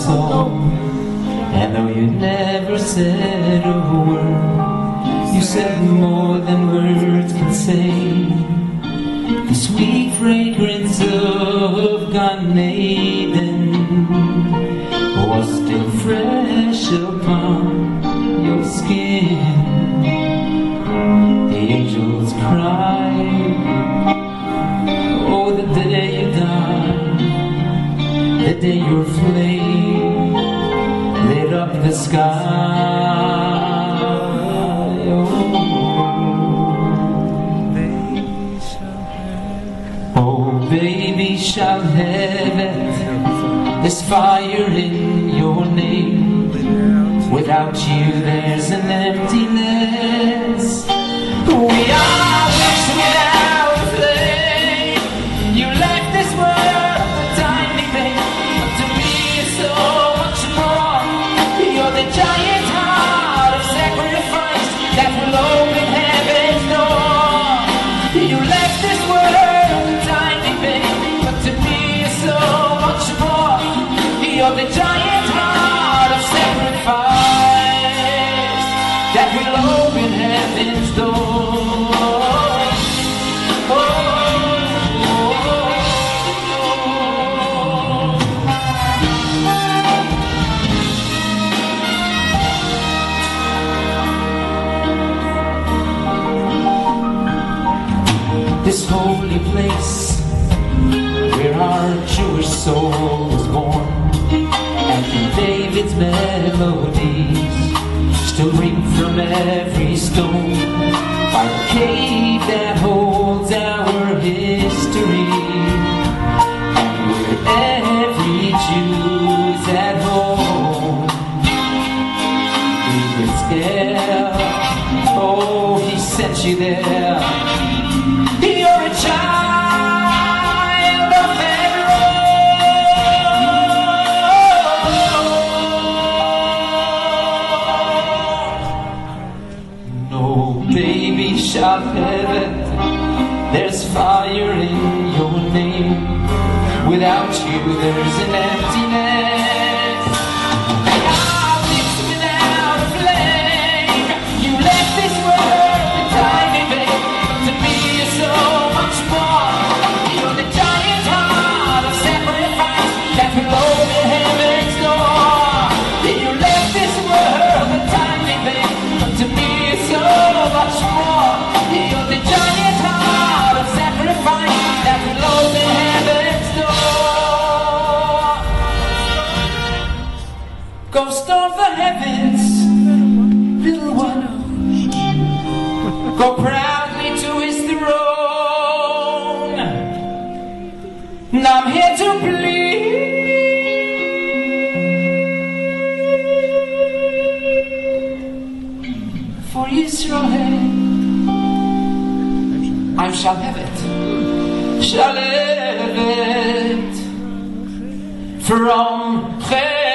song. And though you never said a word, you said more than words can say. The sweet fragrance of Gan Eden was still fresh upon your skin. The angels cried, oh, the day you died, the day your flame lit up the sky. Oh, baby, shall heaven, there's fire in your name. Without you there's an emptiness. We are witch without a flame. You left this world a tiny thing, but to me you're so much more. You're the giant heart of sacrifice that will open heaven's door. You left this world a tiny thing, but to me you're so much more. You're the giant heart of sacrifice that will open heaven's door. This holy place where our Jewish soul was born, and King David's melodies still ring from every stone, by the cave that holds our history, and where every Jew's at home. Ezekiel, oh, he sent you there. You're a child of Pharaoh. No, baby, shout heaven, there's fire in your name. Without you there's an emptiness. Our lips without a flame. You left this world a tiny bit, to me you're so much more. You're the giant heart of sacrifice that will open heaven's door. You left this world a tiny bit, but to me you're so much more. You're the giant heart of sacrifice that will open heaven's door. Ghost of the heavens, little one, go proudly to his throne. And I'm here to plead for Israel. I shall have it, shall have it from